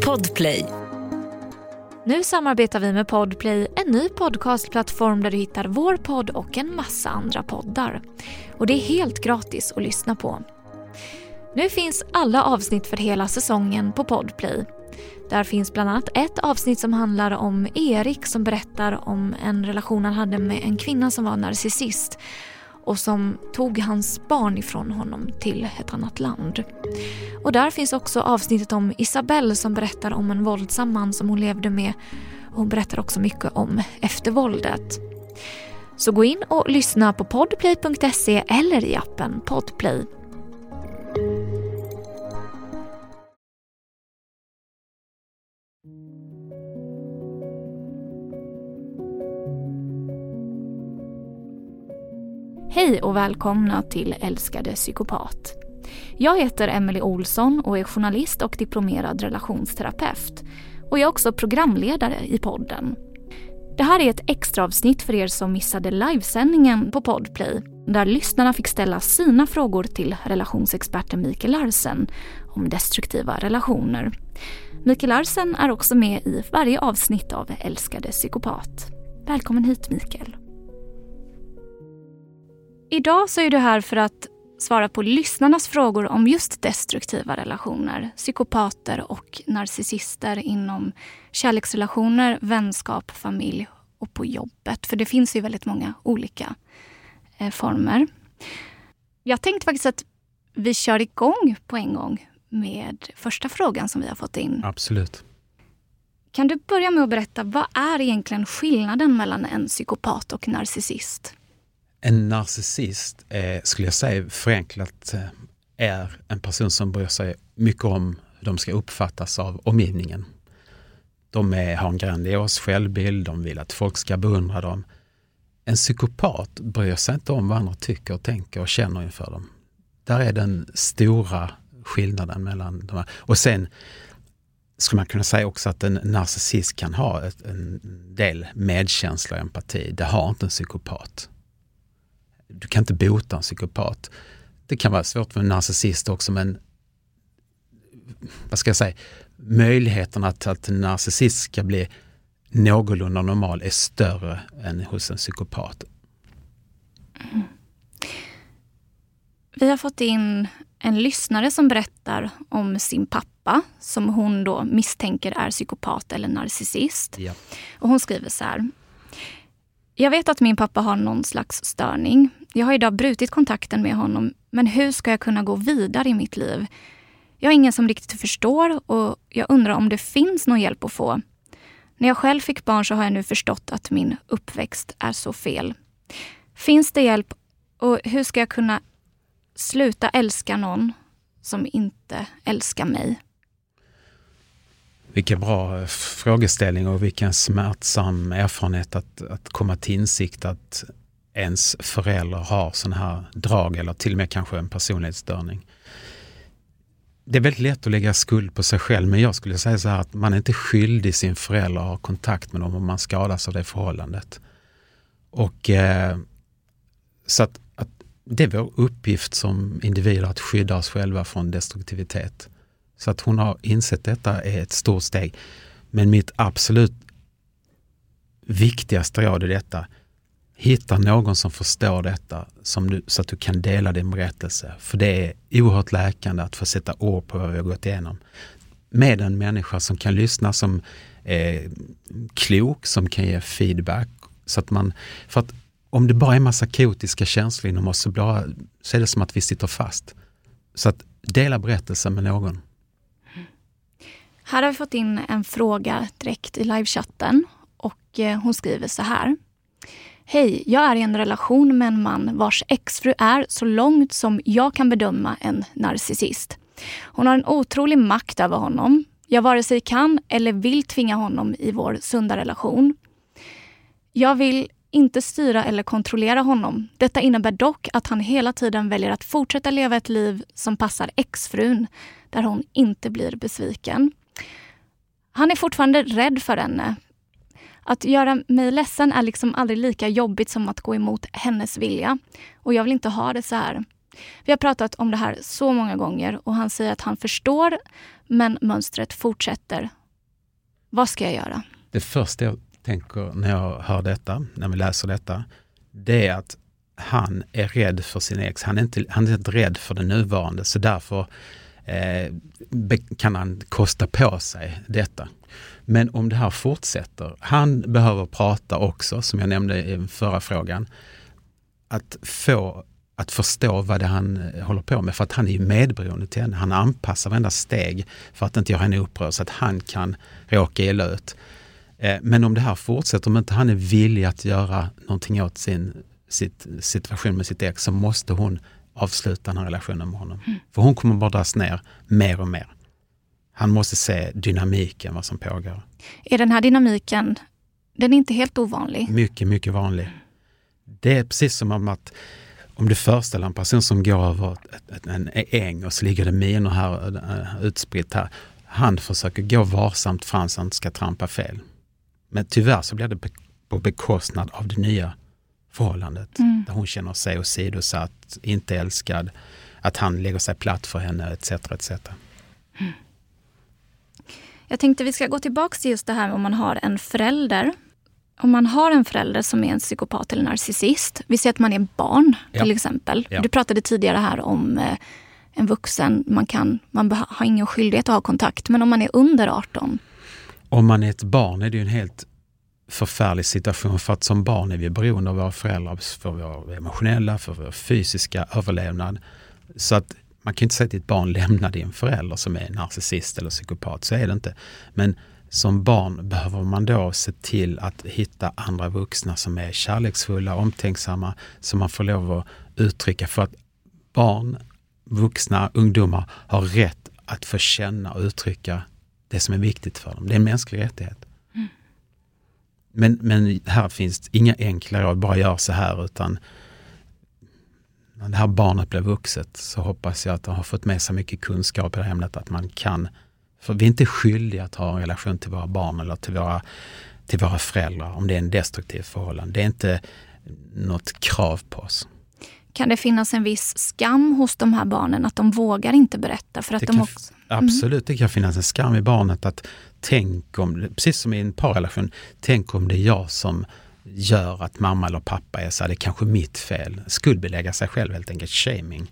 Podplay. Nu samarbetar vi med Podplay, en ny podcastplattform där du hittar vår podd och en massa andra poddar. Och det är helt gratis att lyssna på. Nu finns alla avsnitt för hela säsongen på Podplay. Där finns bland annat ett avsnitt som handlar om Erik som berättar om en relation han hade med en kvinna som var narcissist och som tog hans barn ifrån honom till ett annat land. Och där finns också avsnittet om Isabelle som berättar om en våldsam man som hon levde med. Och hon berättar också mycket om eftervåldet. Så gå in och lyssna på podplay.se eller i appen Podplay. Hej och välkomna till Älskade psykopat. Jag heter Emelie Olsson och är journalist och diplomerad relationsterapeut. Och jag är också programledare i podden. Det här är ett extra avsnitt för er som missade livesändningen på Podplay, där lyssnarna fick ställa sina frågor till relationsexperten Mikael Larsen om destruktiva relationer. Mikael Larsen är också med i varje avsnitt av Älskade psykopat. Välkommen hit, Mikael. Idag så är du här för att svara på lyssnarnas frågor om just destruktiva relationer, psykopater och narcissister inom kärleksrelationer, vänskap, familj och på jobbet. För det finns ju väldigt många olika former. Jag tänkte faktiskt att vi kör igång på en gång med första frågan som vi har fått in. Absolut. Kan du börja med att berätta, vad är egentligen skillnaden mellan en psykopat och narcissist? En narcissist skulle jag säga förenklat är en person som bryr sig mycket om hur de ska uppfattas av omgivningen. De har en grandios självbild, de vill att folk ska beundra dem. En psykopat bryr sig inte om vad andra tycker, tänker och känner inför dem. Där är den stora skillnaden mellan de här. Och sen skulle man kunna säga också att en narcissist kan ha en del medkänsla och empati. Det har inte en psykopat. Du kan inte bota en psykopat. Det kan vara svårt för en narcissist också, men vad ska jag säga? Möjligheten att en narcissist ska bli någorlunda normal är större än hos en psykopat. Mm. Vi har fått in en lyssnare som berättar om sin pappa som hon då misstänker är psykopat eller narcissist. Ja. Och hon skriver så här: jag vet att min pappa har någon slags störning. Jag har idag brutit kontakten med honom, men hur ska jag kunna gå vidare i mitt liv? Jag har ingen som riktigt förstår och jag undrar om det finns någon hjälp att få. När jag själv fick barn så har jag nu förstått att min uppväxt är så fel. Finns det hjälp och hur ska jag kunna sluta älska någon som inte älskar mig? Vilken bra frågeställning och vilken smärtsam erfarenhet att komma till insikt att ens föräldrar har sån här drag eller till och med kanske en personlighetsstörning. Det är väldigt lätt att lägga skuld på sig själv, men jag skulle säga så här att man är inte skyldig sin förälder att ha kontakt med dem om man skadas av det förhållandet. Och så att det är vår uppgift som individer att skydda oss själva från destruktivitet. Så att hon har insett detta är ett stort steg. Men mitt absolut viktigaste råd är detta. Hitta någon som förstår detta så att du kan dela din berättelse. För det är oerhört läkande att få sätta ord på vad vi har gått igenom. Med en människa som kan lyssna, som är klok, som kan ge feedback. Så att för att om det bara är en massa kaotiska känslor inom oss så är det som att vi sitter fast. Så att dela berättelsen med någon. Här har vi fått in en fråga direkt i livechatten och hon skriver så här: hej, jag är i en relation med en man vars exfru är så långt som jag kan bedöma en narcissist. Hon har en otrolig makt över honom. Jag vare sig kan eller vill tvinga honom i vår sunda relation. Jag vill inte styra eller kontrollera honom. Detta innebär dock att han hela tiden väljer att fortsätta leva ett liv som passar exfrun, där hon inte blir besviken. Han är fortfarande rädd för henne. Att göra mig ledsen är liksom aldrig lika jobbigt som att gå emot hennes vilja. Och jag vill inte ha det så här. Vi har pratat om det här så många gånger och han säger att han förstår, men mönstret fortsätter. Vad ska jag göra? Det första jag tänker när jag hör detta, när vi läser detta, det är att han är rädd för sin ex. Han är inte rädd för det nuvarande, så därför kan han kosta på sig detta. Men om det här fortsätter, han behöver prata också, som jag nämnde i förra frågan, att förstå vad det han håller på med, för att han är ju medberoende till henne. Han anpassar varenda steg för att inte göra henne upprörd, så att han kan råka illa ut. Men om det här fortsätter, om inte han är villig att göra någonting åt sin situation med sitt ex, så måste hon avsluta den här relationen med honom. För hon kommer bara dras ner mer och mer. Han måste se dynamiken, vad som pågår. Är den här dynamiken, den är inte helt ovanlig? Mycket, mycket vanlig. Det är precis som att om du föreställer en person som går över en äng och så ligger det minor här utspritt här. Han försöker gå varsamt fram så han ska trampa fel. Men tyvärr så blir det på bekostnad av det nya förhållandet. Där hon känner sig åsidosatt, inte älskad, att han lägger sig platt för henne, etc. etc. Jag tänkte vi ska gå tillbaka till just det här om man har en förälder. Om man har en förälder som är en psykopat eller narcissist, vi säger att man är barn till exempel. Ja. Du pratade tidigare här om en vuxen, man har ingen skyldighet att ha kontakt, men om man är under 18? Om man är ett barn är det ju en helt förfärlig situation, för att som barn är vi beroende av våra föräldrar för vår emotionella, för vår fysiska överlevnad. Så att man kan inte säga till ett barn, lämna din förälder som är narcissist eller psykopat, så är det inte. Men som barn behöver man då se till att hitta andra vuxna som är kärleksfulla, omtänksamma, som man får lov att uttrycka, för att barn, vuxna, ungdomar har rätt att få känna och uttrycka det som är viktigt för dem. Det är en mänsklig rättighet. Men här finns inga enkla råd, bara gör så här, utan när det här barnet blir vuxet så hoppas jag att de har fått med sig mycket kunskap i det här ämnet, att man kan, för vi är inte skyldiga att ha en relation till våra barn eller till våra föräldrar om det är en destruktiv förhållande. Det är inte något krav på oss. Kan det finnas en viss skam hos de här barnen att de vågar inte berätta? För att absolut, det kan finnas en skam i barnet att tänk om, precis som i en parrelation, tänk om det är jag som gör att mamma eller pappa är så här, det är kanske mitt fel. Skuldbelägga sig själv, helt enkelt shaming.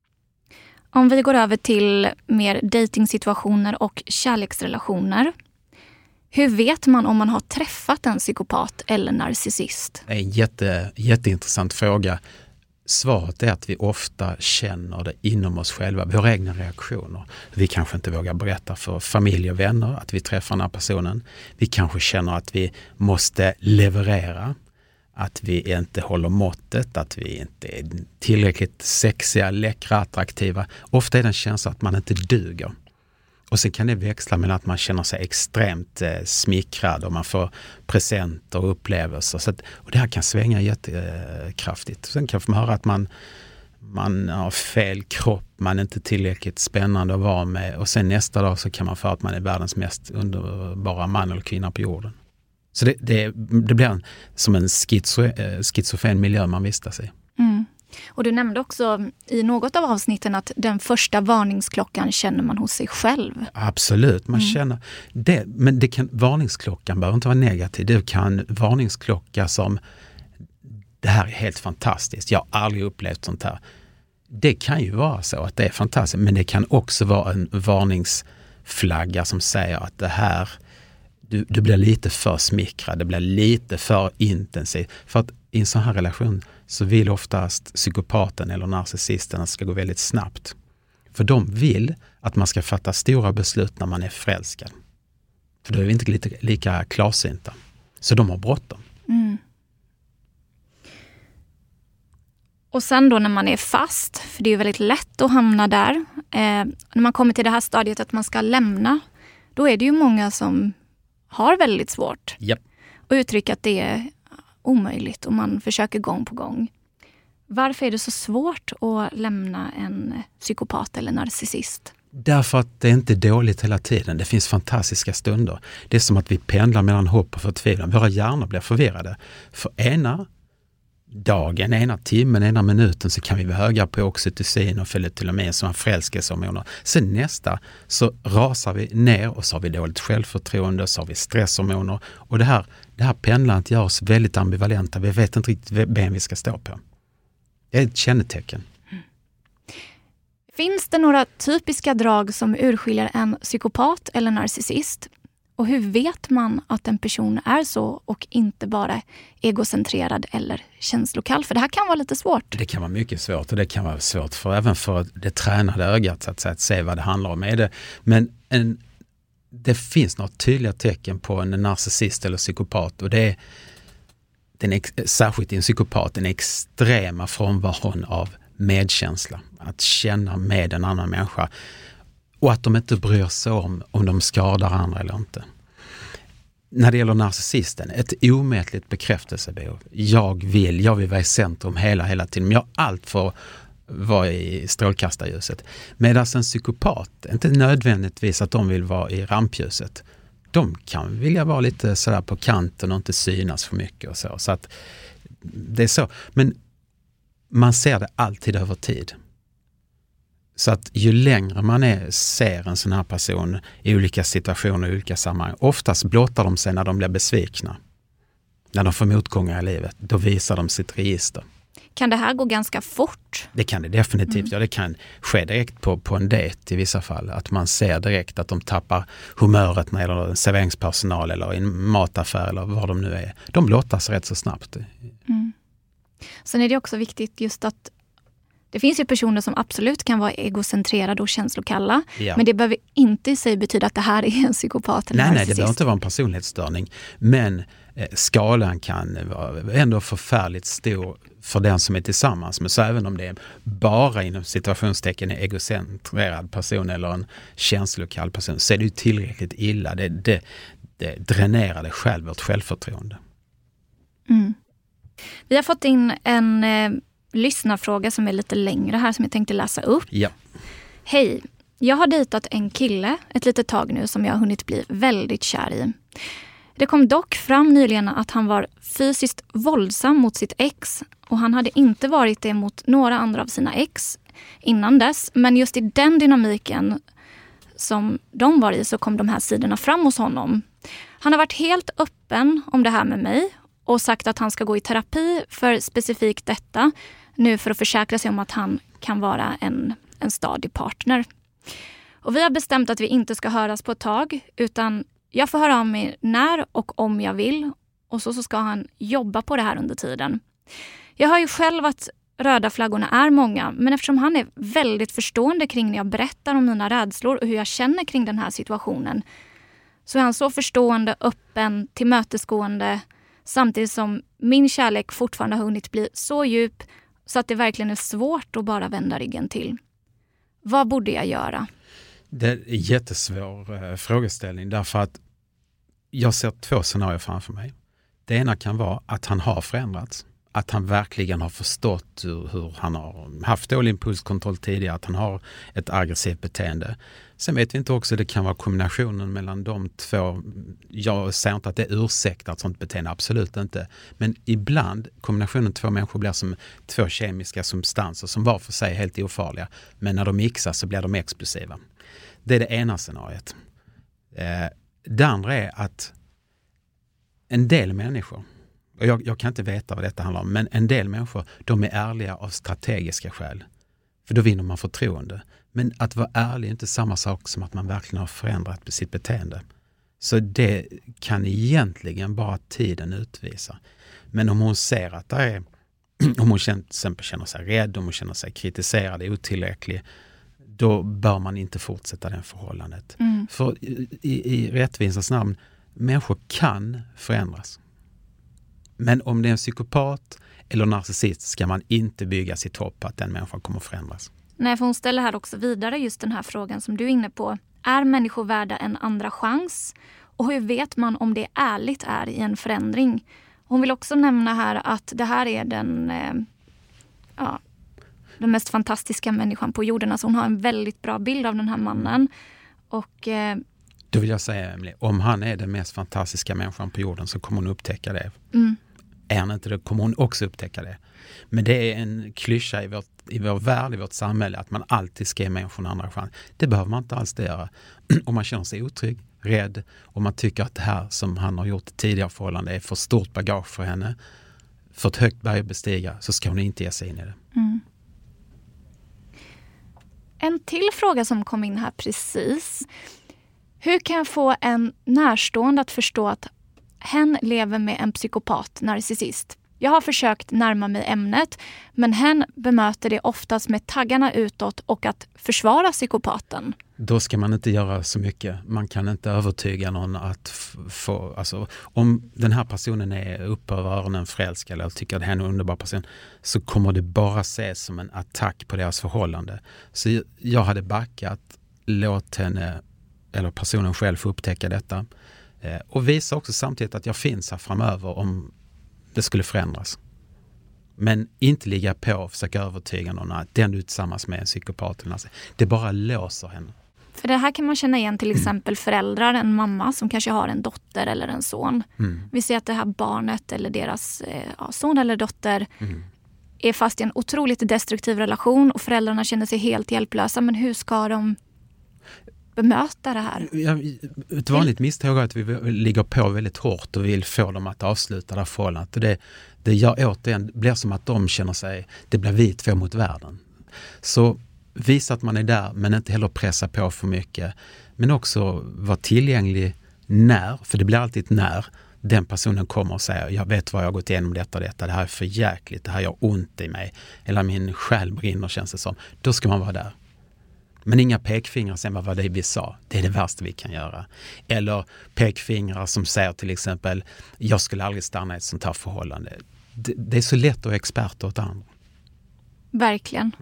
Om vi går över till mer dejtingsituationer och kärleksrelationer. Hur vet man om man har träffat en psykopat eller narcissist? Det är en jätteintressant fråga. Svaret är att vi ofta känner det inom oss själva, våra egna reaktioner. Vi kanske inte vågar berätta för familj och vänner att vi träffar den här personen. Vi kanske känner att vi måste leverera, att vi inte håller måttet, att vi inte är tillräckligt sexiga, läckra, attraktiva. Ofta är det en känsla att man inte duger. Och sen kan det växla mellan att man känner sig extremt smickrad och man får presenter och upplevelser. Och det här kan svänga jättekraftigt. Sen kan man höra att man har fel kropp, man är inte tillräckligt spännande att vara med. Och sen nästa dag så kan man få att man är världens mest underbara man eller kvinna på jorden. Så det blir som en schizofren miljö man vistas i. Och du nämnde också i något av avsnitten att den första varningsklockan känner man hos sig själv. Absolut, man känner det. Men varningsklockan behöver inte vara negativ. Det kan varningsklocka som det här är helt fantastiskt. Jag har aldrig upplevt sånt här. Det kan ju vara så att det är fantastiskt, men det kan också vara en varningsflagga som säger att det här, du blir lite för smickrad, det blir lite för intensivt. För att i en sån här relation så vill oftast psykopaten eller narcissisten att det ska gå väldigt snabbt. För de vill att man ska fatta stora beslut när man är förälskad. För då är vi inte lika klarsynta. Så de har bråttom. Och sen då när man är fast, för det är väldigt lätt att hamna där. När man kommer till det här stadiet att man ska lämna, då är det ju många som har väldigt svårt att uttrycka att det är omöjligt och man försöker gång på gång. Varför är det så svårt att lämna en psykopat eller narcissist? Därför att det är inte dåligt hela tiden. Det finns fantastiska stunder. Det är som att vi pendlar mellan hopp och förtvivlan. Våra hjärnor blir förvirrade. För ena dagen, ena timmen, ena minuten så kan vi vara höga på oxytocin och fentylamin som är förälskelsehormoner. Sen nästa så rasar vi ner och så har vi dåligt självförtroende, så har vi stresshormoner och det här pendlandet gör oss väldigt ambivalenta. Vi vet inte riktigt ben vi ska stå på. Det är ett kännetecken. Finns det några typiska drag som urskiljer en psykopat eller narcissist? Och hur vet man att en person är så och inte bara egocentrerad eller känslokall? För det här kan vara lite svårt. Det kan vara mycket svårt och det kan vara svårt även för det tränade ögat så att säga, att se vad det handlar om. Men det finns några tydliga tecken på en narcissist eller psykopat och det är särskilt i en psykopat den extrema frånvaron av medkänsla. Att känna med en annan människa. Och att de inte bryr sig om de skadar andra eller inte. När det gäller narcissisten, ett omätligt bekräftelsebehov. Jag vill vara i centrum hela tiden. Men jag har allt för att vara i strålkastarljuset. Medan en psykopat, inte nödvändigtvis att de vill vara i rampljuset. De kan vilja vara lite sådär på kanten och inte synas för mycket och så. Så att det är så. Men man ser det alltid över tid. Så att ju längre man ser en sån här person i olika situationer, i olika sammanhang, oftast blottar de sig när de blir besvikna. När de får motgångar i livet, då visar de sitt register. Kan det här gå ganska fort? Det kan det definitivt. Ja, det kan ske direkt på en dejt i vissa fall. Att man ser direkt att de tappar humöret när det gäller serveringspersonal eller i en mataffär eller vad de nu är. De blottas rätt så snabbt. Mm. Sen är det också viktigt just att det finns ju personer som absolut kan vara egocentrerade och känslokalla. Ja. Men det behöver inte i sig betyda att det här är en psykopat eller narcissist. Nej, det behöver inte vara en personlighetsstörning. Men skalan kan vara ändå förfärligt stor för den som är tillsammans med. Så även om det är bara inom situationstecken en egocentrerad person eller en känslokall person så är det ju tillräckligt illa. Det dränerar dig själv och självförtroende. Mm. Vi har fått in en lyssnarfråga som är lite längre här som jag tänkte läsa upp. Ja. Hej, jag har dejtat en kille ett litet tag nu som jag har hunnit bli väldigt kär i. Det kom dock fram nyligen att han var fysiskt våldsam mot sitt ex och han hade inte varit det mot några andra av sina ex innan dess. Men just i den dynamiken som de var i så kom de här sidorna fram hos honom. Han har varit helt öppen om det här med mig och sagt att han ska gå i terapi för specifikt detta nu för att försäkra sig om att han kan vara en stadig partner. Och vi har bestämt att vi inte ska höras på ett tag utan jag får höra av mig när och om jag vill och så ska han jobba på det här under tiden. Jag har ju själv att röda flaggorna är många men eftersom han är väldigt förstående kring när jag berättar om mina rädslor och hur jag känner kring den här situationen så är han så förstående, öppen, tillmötesgående samtidigt som min kärlek fortfarande har hunnit bli så djup så att det verkligen är svårt att bara vända ryggen till. Vad borde jag göra? Det är en jättesvår frågeställning därför att jag ser 2 scenarier framför mig. Det ena kan vara att han har förändrats. Att han verkligen har förstått hur han har haft dålig impulskontroll tidigare. Att han har ett aggressivt beteende. Sen vet vi inte också, det kan vara kombinationen mellan de två. Jag säger inte att det ursäktar ett sånt beteende, absolut inte. Men ibland, kombinationen 2 människor blir som 2 kemiska substanser som var för sig är helt ofarliga. Men när de mixas så blir de explosiva. Det är det ena scenariet. Det andra är att en del människor, och jag kan inte veta vad detta handlar om, men en del människor, de är ärliga av strategiska skäl. För då vinner man förtroende. Men att vara ärlig är inte samma sak som att man verkligen har förändrat sitt beteende. Så det kan egentligen bara tiden utvisa. Men om hon ser att det är, om hon till exempel känner sig rädd, om hon känner sig kritiserad, otillräcklig, då bör man inte fortsätta det förhållandet. Mm. För i rättvisans namn, människor kan förändras. Men om det är en psykopat eller narcissist ska man inte bygga sitt hopp på att den människan kommer att förändras. Nej, för hon ställer här också vidare just den här frågan som du är inne på. Är människor värda en andra chans? Och hur vet man om det ärligt är i en förändring? Hon vill också nämna här att det här är den mest fantastiska människan på jorden. Alltså hon har en väldigt bra bild av den här mannen. Och då vill jag säga, Emily, om han är den mest fantastiska människan på jorden så kommer hon upptäcka det. Är han inte det kommer hon också upptäcka det. Men det är en klyscha i vår värld, i vårt samhälle, att man alltid ska ge människor en andra chans. Det behöver man inte alls det göra. Om man känner sig otrygg, rädd och man tycker att det här som han har gjort i tidigare förhållande är för stort bagage för henne, för ett högt berg att bestiga, så ska hon inte ge sig in i det. Mm. En till fråga som kom in här precis. Hur kan jag få en närstående att förstå att hen lever med en psykopat, narcissist? Jag har försökt närma mig ämnet, men hen bemöter det oftast med taggarna utåt och att försvara psykopaten. Då ska man inte göra så mycket. Man kan inte övertyga någon att få... Alltså, om den här personen är uppe över öronen förälskad eller tycker att hen är en underbar person, så kommer det bara ses som en attack på deras förhållande. Så jag hade backat, låt henne eller personen själv få upptäcka detta. Och visa också samtidigt att jag finns här framöver om det skulle förändras. Men inte ligga på och försöka övertyga någon att den du är tillsammans med en psykopat. Det bara låser henne. För det här kan man känna igen till exempel föräldrar, en mamma som kanske har en dotter eller en son. Vi ser att det här barnet eller deras son eller dotter är fast i en otroligt destruktiv relation och föräldrarna känner sig helt hjälplösa. Men hur ska de bemöta det här? Ett vanligt misstag är att vi ligger på väldigt hårt och vill få dem att avsluta det här förhållandet. Och det gör återigen, blir som att de känner sig, det blir vi två mot världen. Så visa att man är där, men inte heller pressa på för mycket. Men också vara tillgänglig när, för det blir alltid när den personen kommer och säger, jag vet vad jag har gått igenom detta, det här är för jäkligt, det här gör ont i mig. Eller min själ brinner, känns det som. Då ska man vara där. Men inga pekfingrar sen vad det vi sa. Det är det värsta vi kan göra. Eller pekfingrar som säger till exempel, jag skulle aldrig stanna i ett sånt här förhållande. Det är så lätt att vara expert åt andra. Verkligen.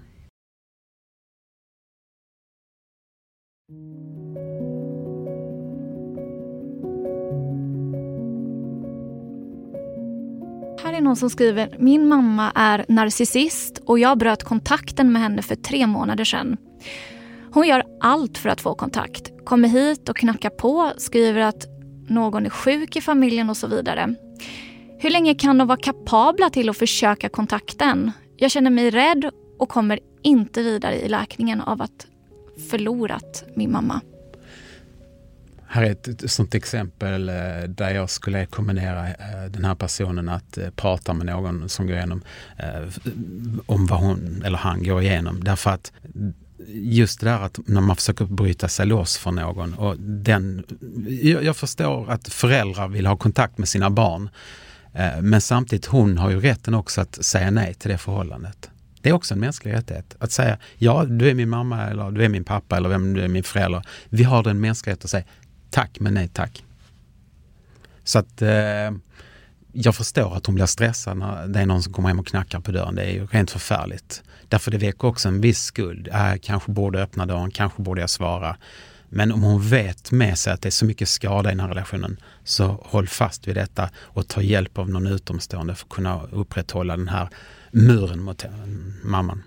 Här är någon som skriver, min mamma är narcissist och jag bröt kontakten med henne för 3 månader sedan. Hon gör allt för att få kontakt. Kommer hit och knackar på, skriver att någon är sjuk i familjen och så vidare. Hur länge kan de vara kapabla till att försöka kontakten? Jag känner mig rädd och kommer inte vidare i läkningen av att förlorat min mamma. Här är ett sånt exempel där jag skulle kombinera den här personen att prata med någon som går igenom om vad hon eller han går igenom. Därför att just det där att när man försöker bryta sig loss från någon och jag förstår att föräldrar vill ha kontakt med sina barn, men samtidigt hon har ju rätten också att säga nej till det förhållandet. Det är också en mänsklig rättighet att säga, ja du är min mamma eller du är min pappa eller vem du är min förälder. Vi har den mänskliga rätten att säga tack men nej tack. Så att jag förstår att hon blir stressad när det är någon som kommer hem och knackar på dörren. Det är ju rent förfärligt. Därför det väcker också en viss skuld. Jag kanske borde öppna dörren, kanske borde jag svara. Men om hon vet med sig att det är så mycket skada i den här relationen, så håll fast vid detta och ta hjälp av någon utomstående för att kunna upprätthålla den här muren mot mamman.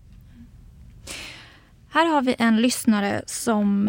Här har vi en lyssnare som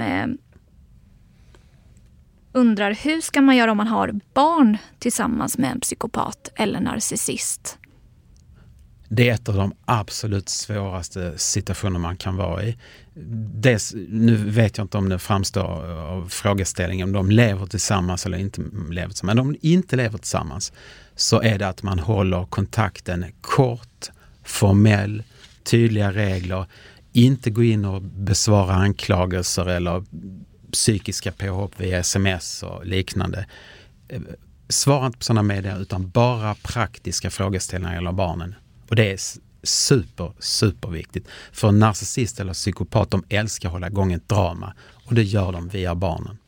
undrar, hur ska man göra om man har barn tillsammans med en psykopat eller narcissist? Det är ett av de absolut svåraste situationer man kan vara i. Nu vet jag inte om det framstår av frågeställningen om de lever tillsammans eller inte lever tillsammans. Men om de inte lever tillsammans så är det att man håller kontakten kort, formell, tydliga regler. Inte gå in och besvara anklagelser eller psykiska påhopp via sms och liknande. Svara inte på sådana medier utan bara praktiska frågeställningar eller barnen. Och det är super viktigt. För en narcissist eller psykopat, de älskar att hålla igång ett drama. Och det gör de via barnen.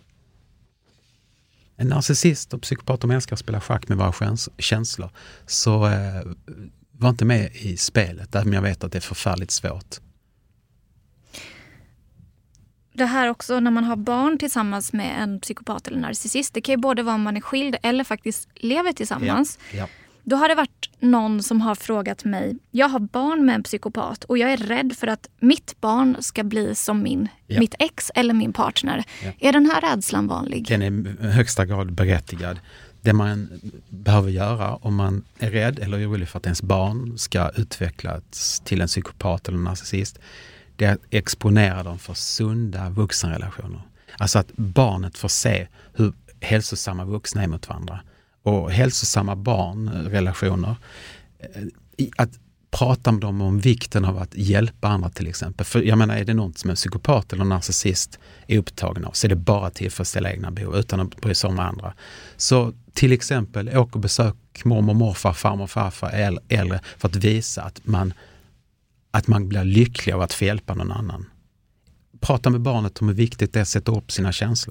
En narcissist och psykopat, de älskar att spela schack med våra känslor. Så var inte med i spelet, även om jag vet att det är förfärligt svårt. Det här också när man har barn tillsammans med en psykopat eller narcissist. Det kan ju både vara om man är skild eller faktiskt lever tillsammans. Ja. Då har det varit någon som har frågat mig, jag har barn med en psykopat och jag är rädd för att mitt barn ska bli som mitt ex eller min partner. Ja. Är den här rädslan vanlig? Den är i högsta grad berättigad. Det man behöver göra om man är rädd eller orolig för att ens barn ska utvecklas till en psykopat eller narcissist, det är att exponera dem för sunda vuxenrelationer. Alltså att barnet får se hur hälsosamma vuxna är mot varandra. Och hälsosamma barnrelationer, att prata med dem om vikten av att hjälpa andra till exempel. För jag menar, är det något som en psykopat eller narcissist är upptagen av så är det bara att tillfredsställa egna behov utan att bry sig om andra. Så till exempel åk och besök mormor, morfar, farmor, farfar äldre för att visa att man blir lycklig av att få hjälpa någon annan. Prata med barnet om hur viktigt det är att sätta upp sina känslor.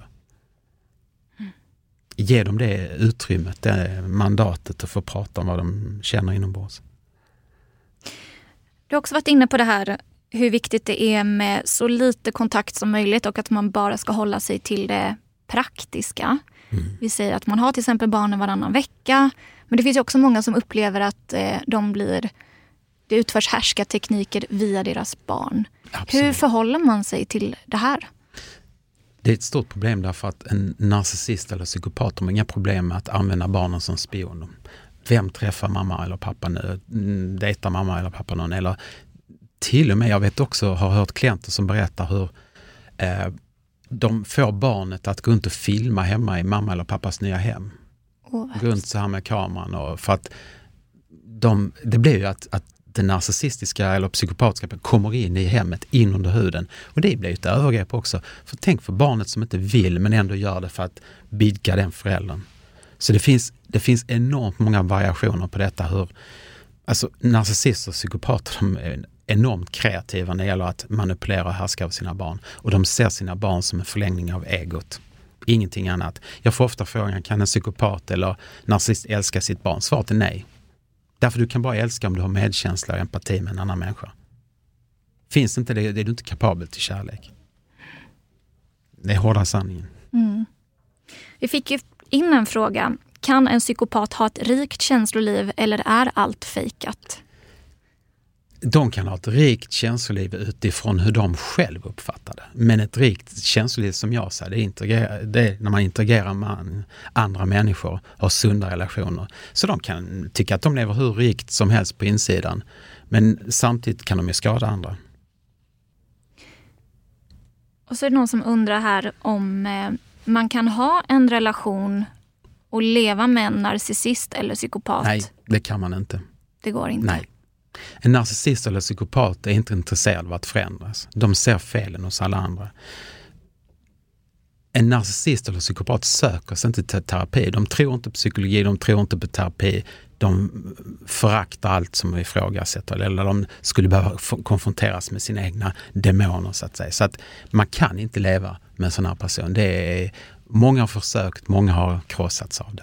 Ge dem det utrymmet, det mandatet att få prata om vad de känner inombords. Du har också varit inne på det här hur viktigt det är med så lite kontakt som möjligt och att man bara ska hålla sig till det praktiska. Vi säger att man har till exempel barnen varannan vecka, men det finns ju också många som upplever att det utförs härskartekniker via deras barn. Absolut. Hur förhåller man sig till det här? Det är ett stort problem därför att en narcissist eller psykopat har inga problem med att använda barnen som spion. Vem träffar mamma eller pappa nu? Dejtar mamma eller pappa någon? Eller till och med, jag vet också, har hört klienter som berättar hur de får barnet att gå runt och filma hemma i mamma eller pappas nya hem. Gå runt så här med kameran. Och för att det blir ju att den narcissistiska eller psykopatiska kommer in i hemmet, in under huden. Och det blir ju ett övergrepp också. För tänk för barnet som inte vill men ändå gör det för att bidga den föräldern. Så det finns enormt många variationer på detta. Alltså narcissister och psykopater, de är enormt kreativa när det gäller att manipulera och härska av sina barn. Och de ser sina barn som en förlängning av egot. Ingenting annat. Jag får ofta frågan, kan en psykopat eller narcissist älska sitt barn? Svaret är nej. Därför du kan bara älska om du har medkänsla och empati med en annan människa. Finns inte det är du inte kapabel till kärlek. Det är hårda sanningen. Vi fick ju in en fråga. Kan en psykopat ha ett rikt känsloliv eller är allt fejkat? De kan ha ett rikt känsloliv utifrån hur de själv uppfattar det. Men ett rikt känsloliv som jag säger, det är när man interagerar med andra människor, har sunda relationer. Så de kan tycka att de lever hur rikt som helst på insidan. Men samtidigt kan de ju skada andra. Och så är det någon som undrar här om man kan ha en relation och leva med en narcissist eller psykopat. Nej, det kan man inte. Det går inte. Nej. En narcissist eller psykopat är inte intresserad av att förändras. De ser felen hos alla andra. En narcissist eller psykopat söker sig inte till terapi. De tror inte på psykologi, de tror inte på terapi. De föraktar allt som ifrågasätter. Eller de skulle behöva konfronteras med sina egna demoner så att säga. Så att man kan inte leva med en sån här person. Många har försökt, många har krossats av det.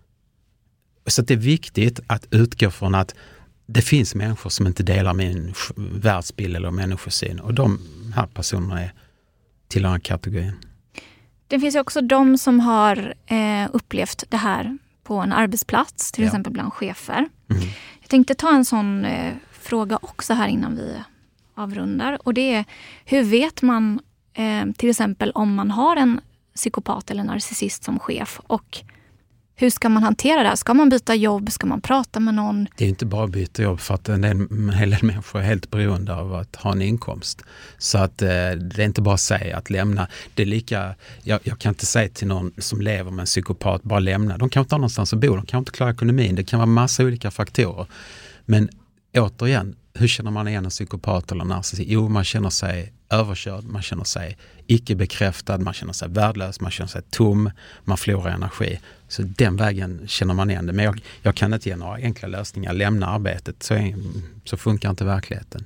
Så att det är viktigt att utgå från att det finns människor som inte delar min världsbild eller människosyn. Och de här personerna tillhör en kategori. Det finns ju också de som har upplevt det här på en arbetsplats, till exempel bland chefer. Jag tänkte ta en sån fråga också här innan vi avrundar. Och det är, hur vet man till exempel om man har en psykopat eller narcissist som chef, och hur ska man hantera det här? Ska man byta jobb? Ska man prata med någon? Det är inte bara att byta jobb, för att en hel del människor är helt beroende av att ha en inkomst. Så att det är inte bara att säga att lämna. Det är lika, jag kan inte säga till någon som lever med en psykopat, bara lämna. De kan inte ha någonstans att bo, de kan inte klara ekonomin. Det kan vara massa olika faktorer. Men återigen, hur känner man igen en psykopat eller narcissist? Jo, man känner sig överkörd, man känner sig icke bekräftad, man känner sig värdelös, man känner sig tom, man förlorar energi. Så den vägen känner man igen det. Men jag kan inte ge några enkla lösningar. Lämna arbetet, så funkar inte verkligheten.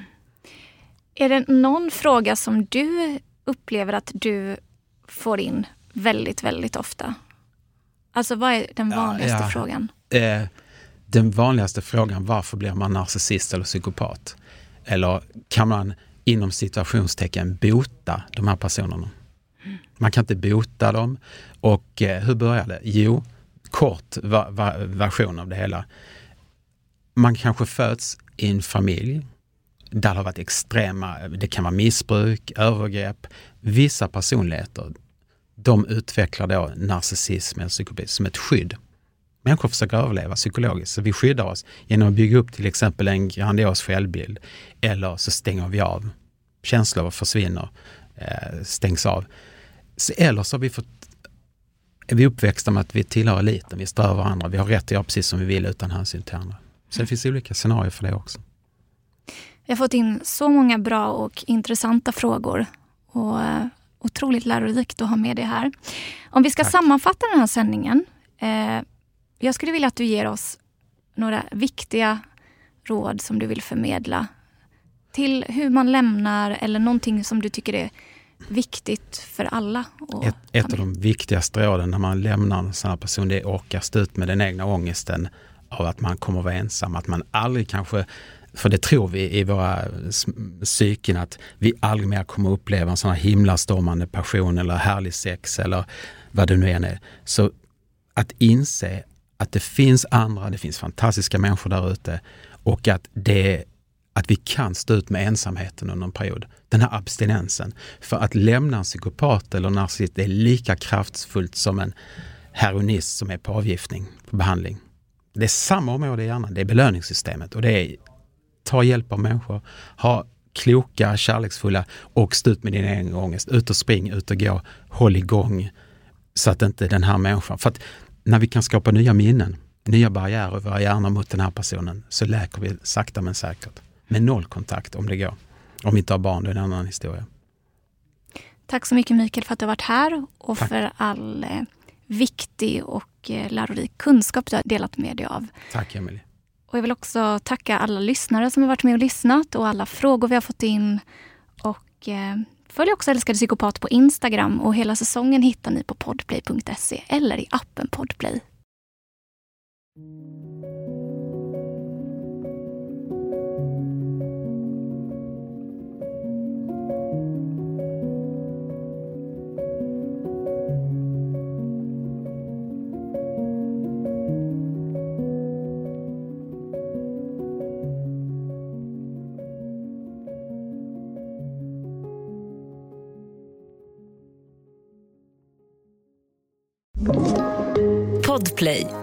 Är det någon fråga som du upplever att du får in väldigt, väldigt ofta? Alltså vad är den vanligaste frågan? Den vanligaste frågan, varför blir man narcissist eller psykopat? Eller kan man inom situationstecken bota de här personerna? Man kan inte bota dem. Och hur börjar det? Jo, kort version av det hela. Man kanske föds i en familj där det har varit det kan vara missbruk, övergrepp, vissa personligheter. de utvecklar då narcissism eller psykopat som ett skydd. Människor försöker överleva psykologiskt, så vi skyddar oss genom att bygga upp till exempel en grandios självbild, eller så stänger vi av. Känslor försvinner, stängs av. Eller så har är vi uppväxta med att vi tillhör eliten, vi står över andra, vi har rätt att göra precis som vi vill utan hänsyn till andra. Så det finns olika scenarier för det också. Jag har fått in så många bra och intressanta frågor och otroligt lärorikt att ha med det här. Om vi ska sammanfatta den här sändningen, jag skulle vilja att du ger oss några viktiga råd som du vill förmedla till hur man lämnar, eller någonting som du tycker är viktigt för alla. Ett av de viktigaste råden när man lämnar en sån här person, det är att orka stå ut med den egna ångesten av att man kommer vara ensam, att man aldrig kanske, för det tror vi i våra psyken, att vi aldrig mer kommer uppleva en sån här himlastormande passion eller härlig sex eller vad det nu än är. Så att inse att det finns andra, det finns fantastiska människor där ute, och att vi kan stå ut med ensamheten under en period. Den här abstinensen. För att lämna en psykopat eller narcissist är lika kraftfullt som en heroinist som är på avgiftning, på behandling. Det är samma område i hjärnan, det är belöningssystemet, och det är ta hjälp av människor, ha kloka, kärleksfulla, och stå ut med din egen ångest. Ut och spring, ut och gå, håll igång så att inte den här människan, för att när vi kan skapa nya minnen, nya barriärer i våra hjärnor mot den här personen, så läker vi sakta men säkert. Med nollkontakt om det går. Om vi inte har barn, det är en annan historia. Tack så mycket, Mikael, för att du har varit här och för all viktig och lärorik kunskap du har delat med dig av. Tack, Emelie. Och jag vill också tacka alla lyssnare som har varit med och lyssnat och alla frågor vi har fått in. Och följ också Älskade psykopat på Instagram, och hela säsongen hittar ni på podplay.se eller i appen Podplay. Podplay.